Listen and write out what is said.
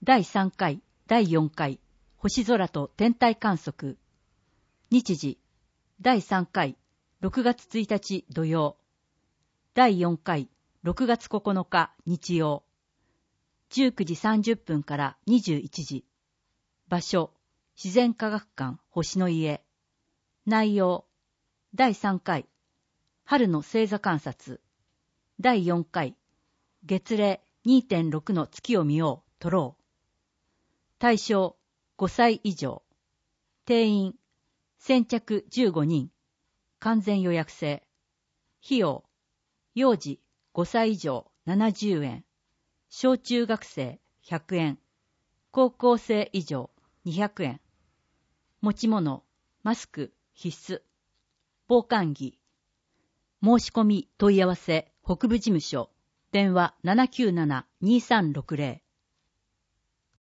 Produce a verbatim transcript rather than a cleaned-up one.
だいさんかい、だいよんかい、星空と天体観測。日時、だいさんかい、ろくがつついたち土曜。だいよんかい、ろくがつここのか日曜。じゅうくじさんじゅっぷんからにじゅういちじ。場所、自然科学館星の家。内容、だいさんかい、春の星座観察。だいよんかい、月齢 にてんろく の月を見よう、撮ろう。対象、ごさい以上。定員、先着じゅうごにん。完全予約制。費用、幼児ごさい以上ななじゅうえん。小中学生ひゃくえん。高校生以上にひゃくえん。持ち物、マスク必須。防寒着。申し込み問い合わせ北部事務所。電話 ななきゅうなな にさんろくゼロ。